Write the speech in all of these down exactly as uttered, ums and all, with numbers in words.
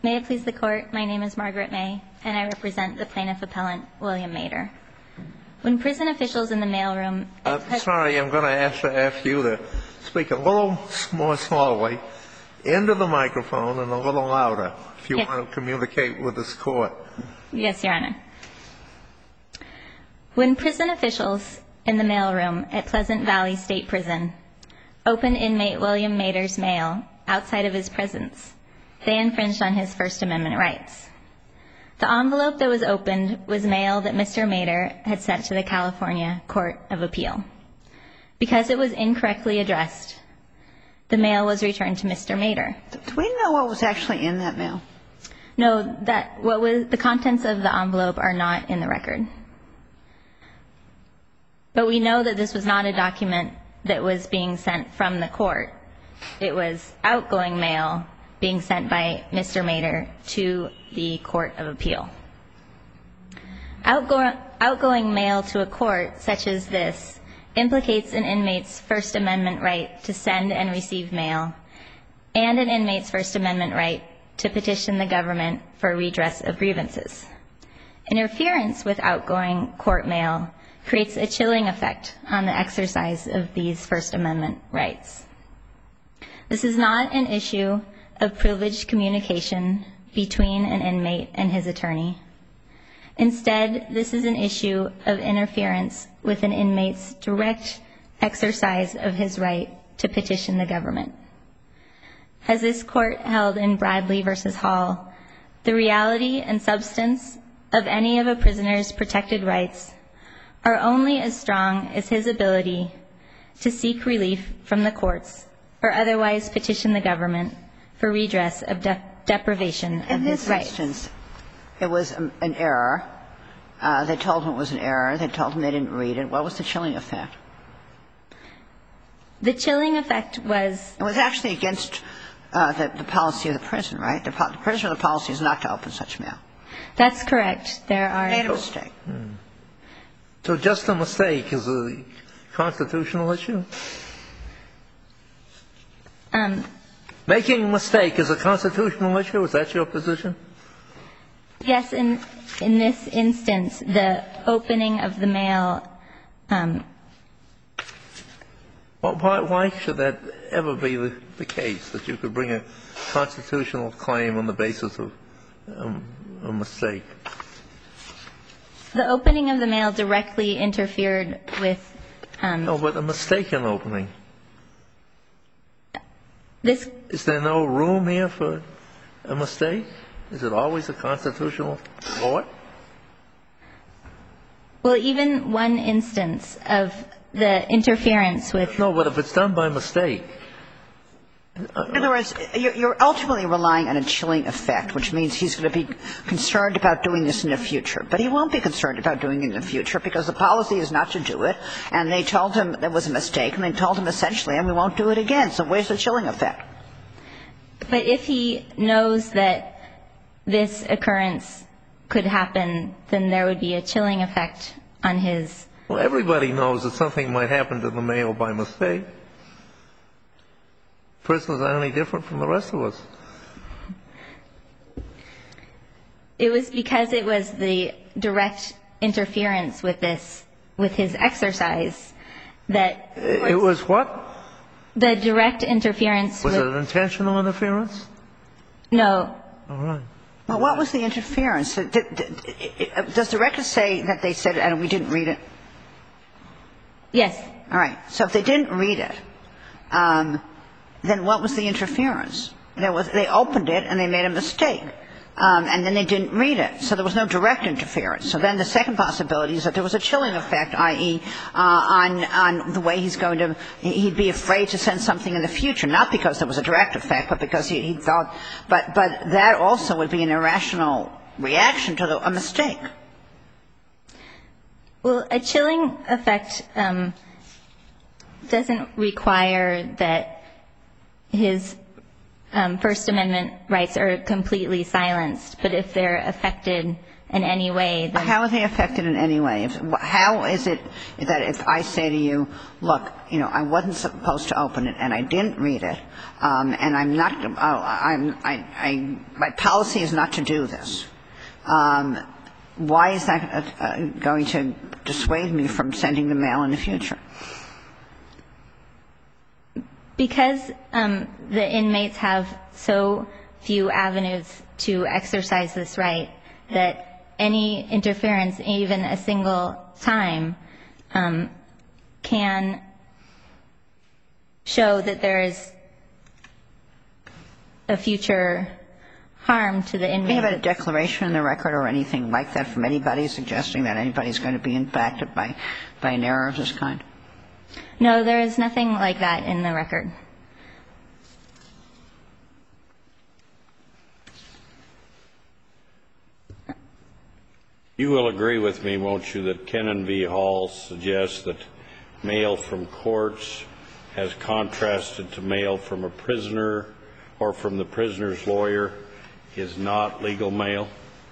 May it please the Court, my name is Margaret May, and I represent the plaintiff appellant, William Mader. When prison officials in the mailroom... I'm sorry, I'm going to ask, ask you to speak a little more slowly into the microphone and a little louder if you yes. want to communicate with this Court. Yes, Your Honor. When prison officials in the mailroom at Pleasant Valley State Prison opened inmate William Mader's mail outside of his presence, they infringed on his First Amendment rights. The envelope that was opened was mail that Mister Mader had sent to the California Court of Appeal. Because it was incorrectly addressed, the mail was returned to Mister Mader. Do we know what was actually in that mail? No, that what was the contents of the envelope are not in the record. But we know that this was not a document that was being sent from the court. It was outgoing mail being sent by Mister Mader to the Court of Appeal. Outgo- outgoing mail to a court such as this implicates an inmate's First Amendment right to send and receive mail, and an inmate's First Amendment right to petition the government for redress of grievances. Interference with outgoing court mail creates a chilling effect on the exercise of these First Amendment rights. This is not an issue of privileged communication between an inmate and his attorney. Instead, this is an issue of interference with an inmate's direct exercise of his right to petition the government. As this court held in Bradley v. Hall, the reality and substance of any of a prisoner's protected rights are only as strong as his ability to seek relief from the courts or otherwise petition the government for redress of de- deprivation of his rights. In this instance, it was an error. Uh, they told him it was an error. They told him they didn't read it. What was the chilling effect? The chilling effect was... It was actually against uh, the, the policy of the prison, right? The, po- the prison of the policy is not to open such mail. That's correct. There are... They made a mistake. Hmm. So just a mistake is a constitutional issue? Um... Making a mistake is a constitutional issue? Is that your position? Yes. In in this instance, the opening of the mail. Um, well, why, why should that ever be the, the case, that you could bring a constitutional claim on the basis of um, a mistake? The opening of the mail directly interfered with. Um, no, but a mistaken opening. This Is there no room here for a mistake? Is it always a constitutional court? Well, even one instance of the interference with... No, but if it's done by mistake... In other words, you're ultimately relying on a chilling effect, which means he's going to be concerned about doing this in the future. But he won't be concerned about doing it in the future because the policy is not to do it, and they told him there was a mistake, and they told him essentially, and we won't do it again. So where's the chilling effect? But if he knows that this occurrence could happen, then there would be a chilling effect on his... Well, everybody knows that something might happen to the mail by mistake. Prisoners aren't any different from the rest of us. It was because it was the direct interference with this, with his exercise, that... It was what? The direct interference was with... Was it intentional interference? No. All right. Well, what was the interference? Does the record say that they said it and we didn't read it? Yes. All right. So if they didn't read it, um, then what was the interference? There was, they opened it and they made a mistake. Um, and then they didn't read it. So there was no direct interference. So then the second possibility is that there was a chilling effect, that is, uh, on, on the way he's going to, he'd be afraid to send something in the future, not because there was a direct effect, but because he, he thought, but, but that also would be an irrational reaction to the, a mistake. Well, a chilling effect um, doesn't require that his um, First Amendment rights are completely silenced, but if they're affected in any way, then... How are they affected in any way? If, how is it that if I say to you, look, you know, I wasn't supposed to open it and I didn't read it, um, and I'm not, uh, I'm, I, I, my policy is not to do this, um, why is that uh, uh, going to dissuade me from sending the mail in the future? Because um, the inmates have so few avenues to exercise this right that any interference, even a single time, um, can show that there is a future harm to the inmate. Do you have a declaration in the record or anything like that from anybody suggesting that anybody's going to be impacted by, by an error of this kind? No, there is nothing like that in the record. You will agree with me, won't you, that Kennan v. Hall suggests that mail from courts as contrasted to mail from a prisoner or from the prisoner's lawyer is not legal mail?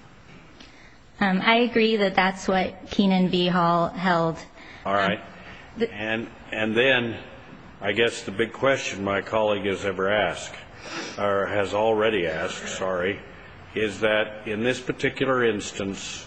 Um, I agree that that's what Kennan v. Hall held. All right. Um, the, and and then I guess the big question my colleague has ever asked, or has already asked, sorry, is that in this particular instance,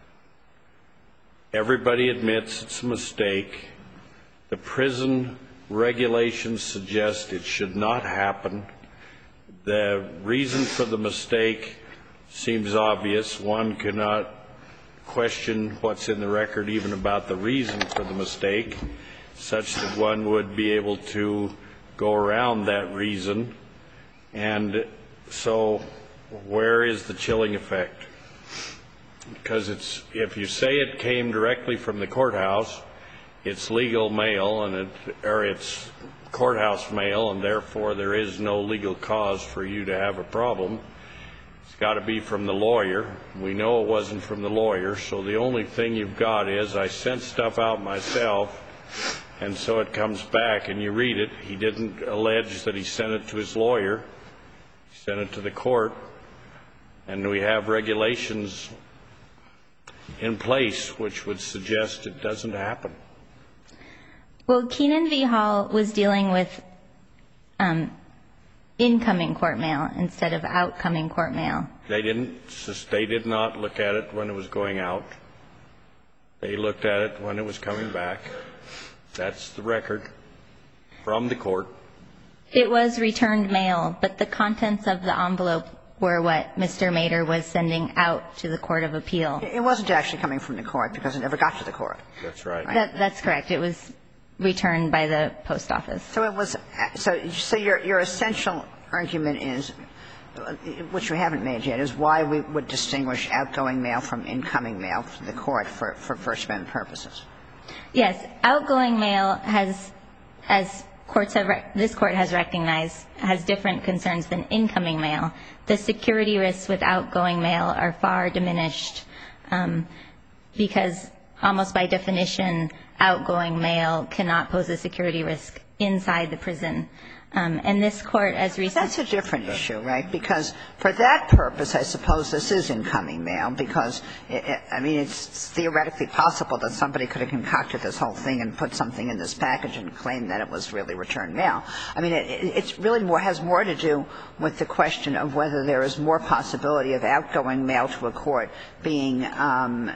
everybody admits it's a mistake. The prison regulations suggest it should not happen. The reason for the mistake seems obvious. One cannot question what's in the record even about the reason for the mistake, such that one would be able to go around that reason. And so where is the chilling effect? Because it's, if you say it came directly from the courthouse, it's legal mail, and it, or it's courthouse mail, and therefore there is no legal cause for you to have a problem. It's got to be from the lawyer. We know it wasn't from the lawyer, so the only thing you've got is I sent stuff out myself, and so it comes back and you read it. He didn't allege that he sent it to his lawyer. He sent it to the court, and we have regulations in place which would suggest it doesn't happen. Well, Kennan v. Hall was dealing with um, incoming court mail instead of outcoming court mail. They didn't. They did not look at it when it was going out. They looked at it when it was coming back. That's the record from the court. It was returned mail, but the contents of the envelope were what Mister Mader was sending out to the Court of Appeal. It wasn't actually coming from the court because it never got to the court. That's right. That, that's correct. It was returned by the post office. So it was. So, so your your essential argument is, which we haven't made yet, is why we would distinguish outgoing mail from incoming mail from the court for for First Amendment purposes. Yes, outgoing mail has, as courts have, this court has recognized, has different concerns than incoming mail. The security risks with outgoing mail are far diminished um, because almost by definition, outgoing mail cannot pose a security risk inside the prison. Um, and this court, as recently... That's a different issue, right? Because for that purpose, I suppose this is incoming mail because, it, it, I mean, it's theoretically possible that somebody could have concocted this whole thing and put something in this package and claimed that it was really returned mail. I mean, it, it it's really more, has more to do with the question of whether there is more possibility of outgoing mail to a court being um,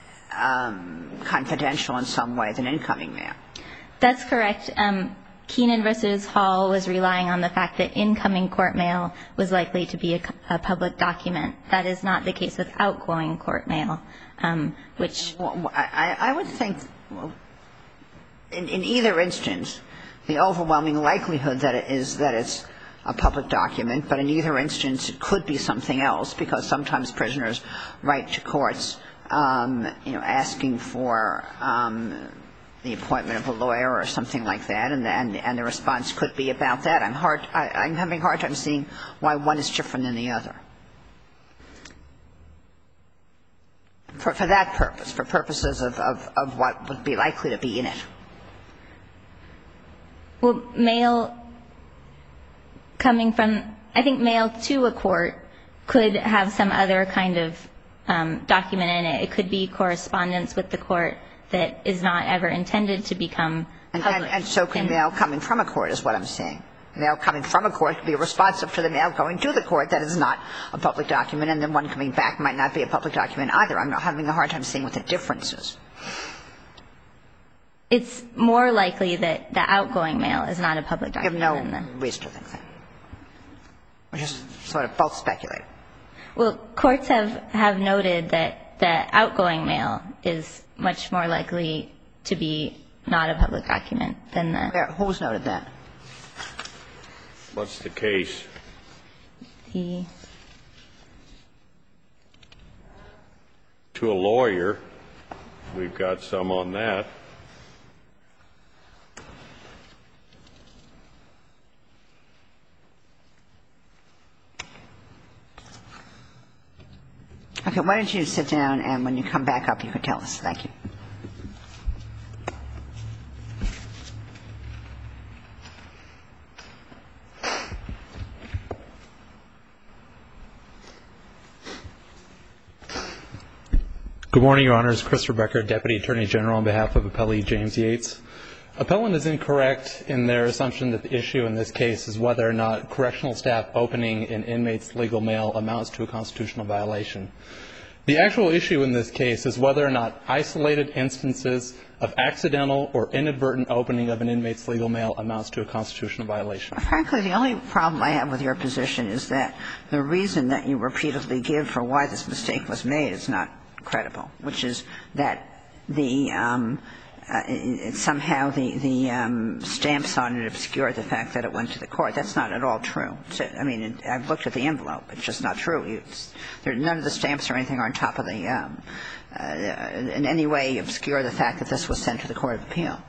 um, confidential in some way than incoming mail. That's correct. Um, Kennan versus Hall was relying on the fact that incoming court mail was likely to be a, a public document. That is not the case with outgoing court mail, um, which... Well, I, I would think, well, in, in either instance, the overwhelming likelihood that it is that it's a public document, but in either instance it could be something else because sometimes prisoners write to courts, um, you know, asking for... Um, the appointment of a lawyer or something like that, and the, and, and the response could be about that. I'm hard. I, I'm having a hard time seeing why one is different than the other. For, for that purpose, for purposes of, of, of what would be likely to be in it. Well, mail coming from, I think mail to a court could have some other kind of um, document in it. It could be correspondence with the court that is not ever intended to become And, public. and, and so can And- mail coming from a court is what I'm saying. Mail coming from a court could be responsive to the mail going to the court that is not a public document, and then one coming back might not be a public document either. I'm not having a hard time seeing what the difference is. It's more likely that the outgoing mail is not a public I have document. no than the- reason to think that. We're just sort of both speculating. Well, courts have, have noted that the outgoing mail is much more likely to be not a public document than the, Where, who's noted that? What's the case? the To a lawyer, we've got some on that. Okay, why don't you sit down, and when you come back up, you can tell us. Thank you. Good morning, Your Honors. Christopher Becker, Deputy Attorney General on behalf of Appellee James Yates. Appellant is incorrect in their assumption that the issue in this case is whether or not correctional staff opening an inmate's legal mail amounts to a constitutional violation. The actual issue in this case is whether or not isolated instances of accidental or inadvertent opening of an inmate's legal mail amounts to a constitutional violation. Frankly, the only problem I have with your position is that the reason that you repeatedly give for why this mistake was made is not credible, which is that the um, uh, it, somehow the, the um, stamps on it obscure the fact that it went to the court. That's not at all true. So, I mean, it, I've looked at the envelope. It's just not true. It's, there, none of the stamps or anything are on top of the um, uh, in any way obscure the fact that this was sent to the Court of Appeal.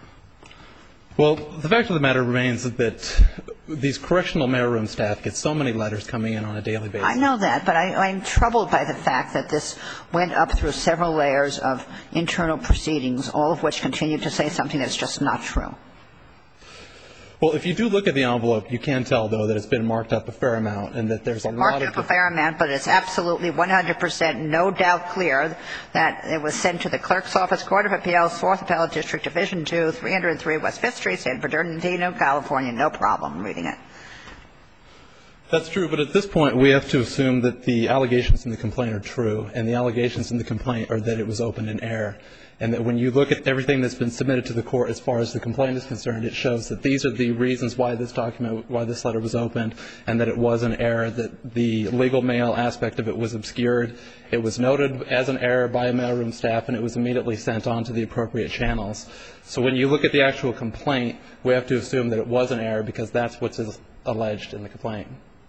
Well, the fact of the matter remains that these correctional mailroom staff get so many letters coming in on a daily basis. I know that, but I, I'm troubled by the fact that this went up through several layers of internal proceedings, all of which continue to say something that's just not true. Well, if you do look at the envelope, you can tell, though, that it's been marked up a fair amount and that there's a Marked lot of... up a fair amount, but it's absolutely one hundred percent no doubt clear that it was sent to the Clerk's Office, Court of Appeals, fourth Appellate District, Division two, three oh three West Fifth Street, San Bernardino, California. No problem reading it. That's true, but at this point we have to assume that the allegations in the complaint are true, and the allegations in the complaint are that it was opened in error, and that when you look at everything that's been submitted to the court as far as the complaint is concerned, it shows that these are the reasons why this document, why this letter was opened, and that it was an error, that the legal mail aspect of it was obscured. It was noted as an error by a mailroom staff, and it was immediately sent on to the appropriate channels. So when you look at the actual complaint, we have to assume that it was an error because that's what's alleged in the complaint.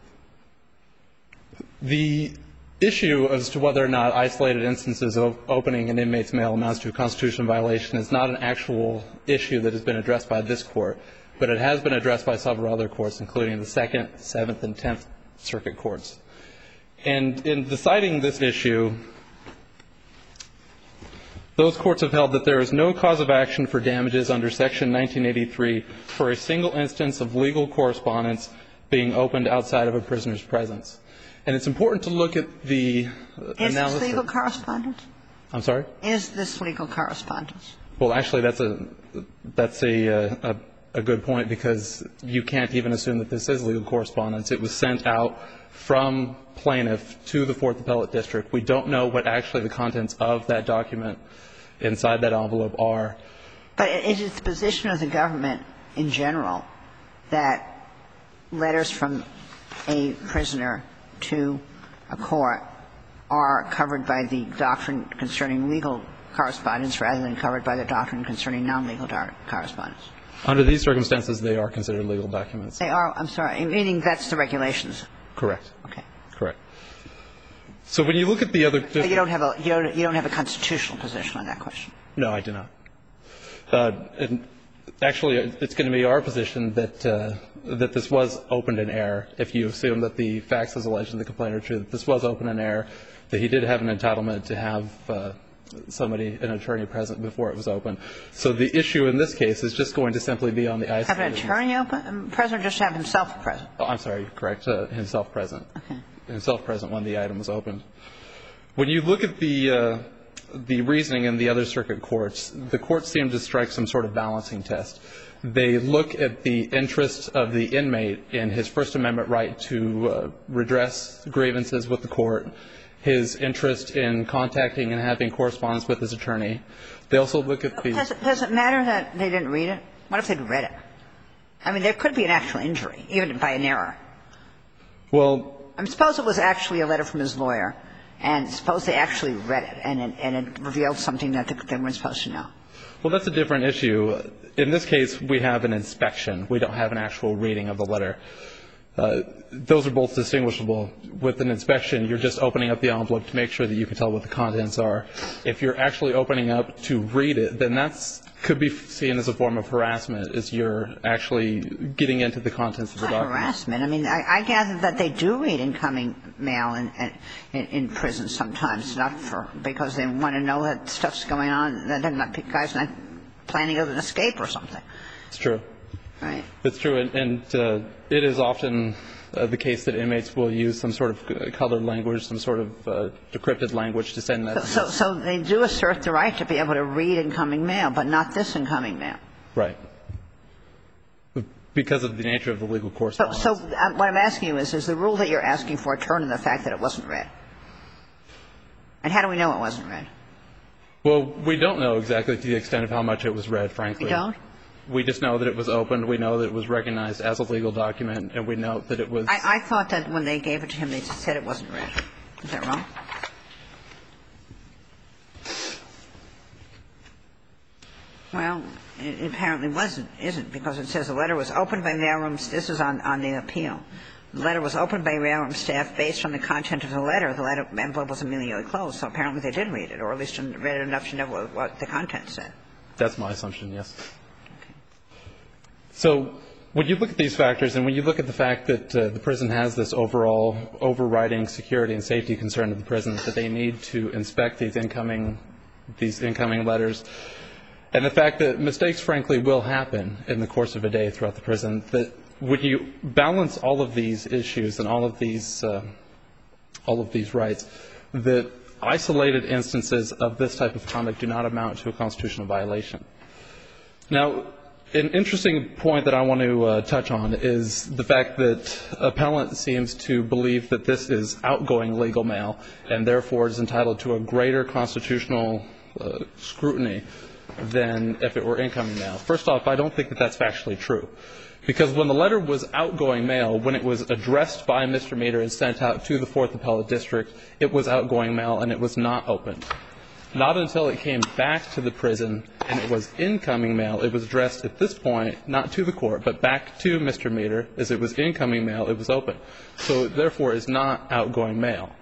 The issue as to whether or not isolated instances of opening an inmate's mail amounts to a constitutional violation is not an actual issue that has been addressed by this court, but it has been addressed by several other courts, including the Second, Seventh, and Tenth Circuit courts. And in deciding this issue, those courts have held that there is no cause of action for damages under Section nineteen eighty-three for a single instance of legal correspondence being opened outside of a prisoner's presence. And it's important to look at the Is analysis. this legal correspondence? I'm sorry? Is this legal correspondence? Well, actually, that's a that's a, a a good point, because you can't even assume that this is legal correspondence. It was sent out from plaintiff to the Fourth Appellate District. We don't know what actually the contents of that document inside that envelope are. But is it the position of the government in general that letters from a prisoner to a court are covered by the doctrine concerning legal correspondence rather than covered by the doctrine concerning non-legal correspondence? Under these circumstances, they are considered legal documents. They are. I'm sorry. Meaning that's the regulations. Correct. Okay. Correct. So when you look at the other... But you don't have a you don't, you don't have a constitutional position on that question. No, I do not. Uh, and actually, it's going to be our position that uh, that this was opened in error, if you assume that the facts as alleged in the complaint are true, that this was open in error, that he did have an entitlement to have uh, somebody, an attorney present before it was open. So the issue in this case is just going to simply be on the isolated. Have an attorney open, present, or just have himself present? Oh, I'm sorry, correct, uh, himself present. Okay. Himself present when the item was opened. When you look at the uh, the reasoning in the other circuit courts, the courts seem to strike some sort of balancing test. They look at the interest of the inmate in his First Amendment right to uh, redress grievances with the court, his interest in contacting and having correspondence with his attorney. They also look at the... Does it, does it matter that they didn't read it? What if they'd read it? I mean, there could be an actual injury, even by an error. Well... I mean, suppose it was actually a letter from his lawyer, and suppose they actually read it, and it, and it revealed something that they weren't supposed to know. Well, that's a different issue. In this case, we have an inspection. We don't have an actual reading of the letter. Uh, those are both distinguishable. With an inspection, you're just opening up the envelope to make sure that you can tell what the contents are. If you're actually opening up to read it, then that's could be seen as a form of harassment, as you're actually getting into the contents of the document. Harassment. I mean, I, I gather that they do read incoming mail in, in, in prison sometimes, not for because they want to know that stuff's going on, that they're not, guys not planning an escape or something. It's true. Right. It's true, and, and uh, it is often uh, the case that inmates will use some sort of colored language, some sort of uh, decrypted language to send that. So, so, so they do assert the right to be able to read incoming mail, but not this incoming mail. Right. Because of the nature of the legal So, correspondence. so uh, what I'm asking you is, is the rule that you're asking for turn on the fact that it wasn't read? And how do we know it wasn't read? Well, we don't know exactly to the extent of how much it was read, frankly. We don't? We just know that it was opened. We know that it was recognized as a legal document, and we know that it was. I, I thought that when they gave it to him, they said it wasn't read. Is that wrong? Well, it apparently wasn't, isn't, because it says the letter was opened by mailroom. This is on, on the appeal. The letter was opened by mailroom staff based on the content of the letter. The letter envelope was immediately closed, so apparently they did read it, or at least read it enough to know what, what the content said. That's my assumption, yes. So when you look at these factors, and when you look at the fact that uh, the prison has this overall overriding security and safety concern of the prison, that they need to inspect these incoming these incoming letters, and the fact that mistakes, frankly, will happen in the course of a day throughout the prison, that when you balance all of these issues and all of these uh, all of these rights, that isolated instances of this type of conduct do not amount to a constitutional violation. Now, an interesting point that I want to uh, touch on is the fact that appellant seems to believe that this is outgoing legal mail and therefore is entitled to a greater constitutional uh, scrutiny than if it were incoming mail. First off, I don't think that that's factually true, because when the letter was outgoing mail, when it was addressed by Mister Meter and sent out to the Fourth Appellate District, it was outgoing mail and it was not opened. Not until it came back to the prison and it was incoming mail, it was addressed at this point, not to the court, but back to Mister Meter. As it was incoming mail, it was open. So it therefore is not outgoing mail.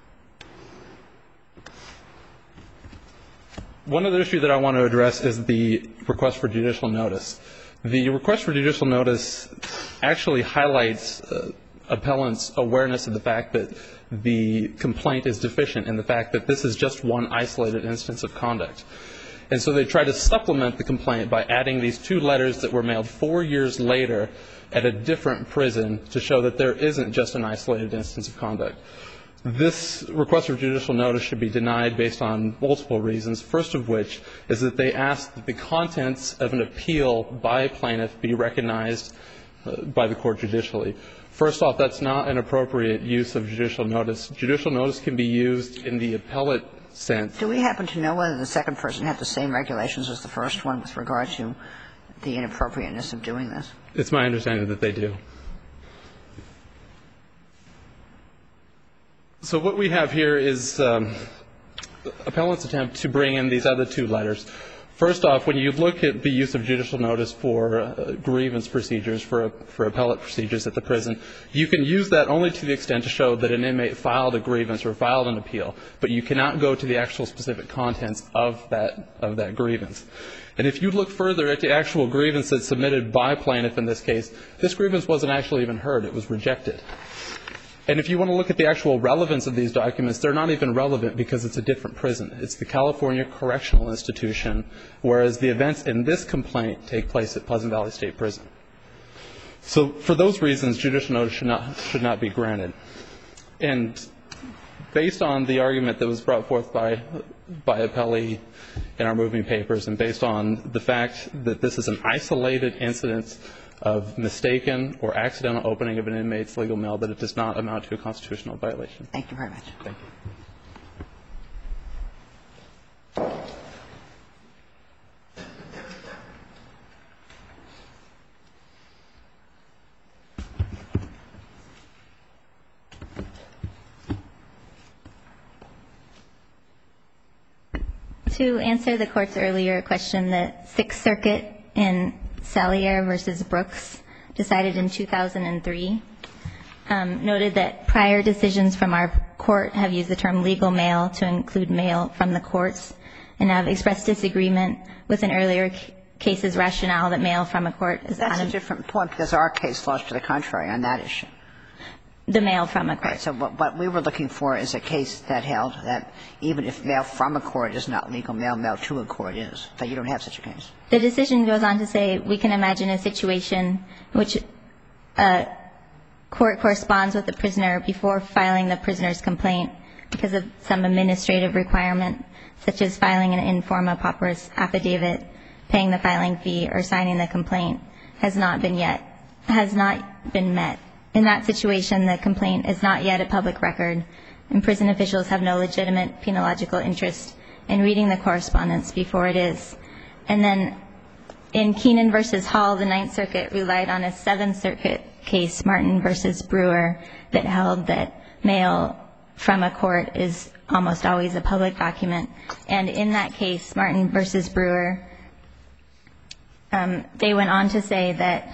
One other issue that I want to address is the request for judicial notice. The request for judicial notice actually highlights uh, appellant's awareness of the fact that the complaint is deficient in the fact that this is just one isolated instance of conduct. And so they try to supplement the complaint by adding these two letters that were mailed four years later at a different prison to show that there isn't just an isolated instance of conduct. This request for judicial notice should be denied based on multiple reasons, first of which is that they ask that the contents of an appeal by a plaintiff be recognized uh, by the court judicially. First off, that's not an appropriate use of judicial notice. Judicial notice can be used in the appellate sense. Do we happen to know whether the second person had the same regulations as the first one with regard to the inappropriateness of doing this? It's my understanding that they do. So what we have here is um, appellant's attempt to bring in these other two letters. First off, when you look at the use of judicial notice for uh, grievance procedures, for, for appellate procedures at the prison, you can use that only to the extent to show that an inmate filed a grievance or filed an appeal, but you cannot go to the actual specific contents of that, of that grievance. And if you look further at the actual grievance that's submitted by plaintiff in this case, this grievance wasn't actually even heard. It was rejected. And if you want to look at the actual relevance of these documents, they're not even relevant because it's a different prison. It's the California Correctional Institution, whereas the events in this complaint take place at Pleasant Valley State Prison. So for those reasons, judicial notice should not, should not be granted. And based on the argument that was brought forth by, by Appellee in our moving papers, and based on the fact that this is an isolated incident of mistaken or accidental opening of an inmate's legal mail, that it does not amount to a constitutional violation. Thank you very much. Thank you. To answer the Court's earlier question, the Sixth Circuit in Sallier versus Brooks, decided in two thousand three, um, noted that prior decisions from our court have used the term legal mail to include mail from the courts and have expressed disagreement with an earlier c- case's rationale that mail from a court is That's not a different point because our case law is to the contrary on that issue. the mail from a court. Right. So what, what we were looking for is a case that held that even if mail from a court is not legal mail, mail to a court is. But you don't have such a case. The decision goes on to say we can imagine a situation in which a court corresponds with the prisoner before filing the prisoner's complaint because of some administrative requirement, such as filing an in forma pauperis affidavit, paying the filing fee, or signing the complaint, has not been yet, has not been met. In that situation, the complaint is not yet a public record, and prison officials have no legitimate penological interest in reading the correspondence before it is. And then in Keenan versus Hall, the Ninth Circuit relied on a Seventh Circuit case, Martin versus Brewer, that held that mail from a court is almost always a public document. And in that case, Martin versus Brewer, um, they went on to say that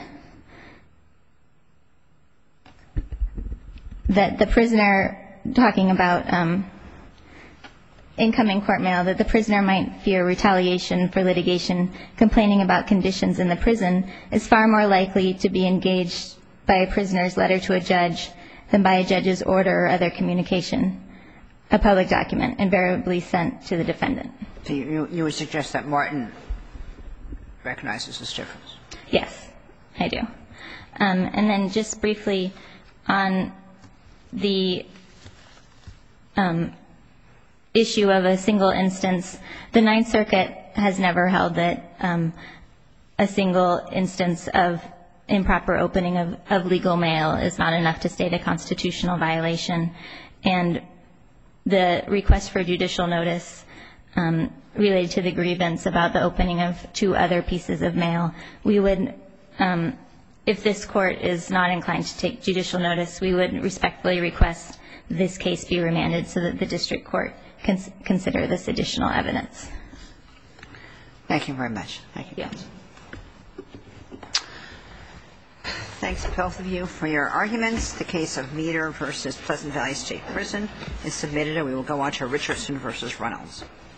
that the prisoner, talking about um, incoming court mail, that the prisoner might fear retaliation for litigation complaining about conditions in the prison is far more likely to be engaged by a prisoner's letter to a judge than by a judge's order or other communication, a public document invariably sent to the defendant. So you, you would suggest that Martin recognizes this difference? Yes, I do. Um, and then just briefly on the um, issue of a single instance, the Ninth Circuit has never held that um, a single instance of improper opening of, of legal mail is not enough to state a constitutional violation. And the request for judicial notice um, related to the grievance about the opening of two other pieces of mail, we would, um, if this court is not inclined to take judicial notice, we would respectfully request this case be remanded so that the district court can consider this additional evidence. Thank you very much. Thank you. Yeah. Thanks to both of you for your arguments. The case of Meter versus Pleasant Valley State Prison is submitted, and we will go on to Richardson versus Reynolds.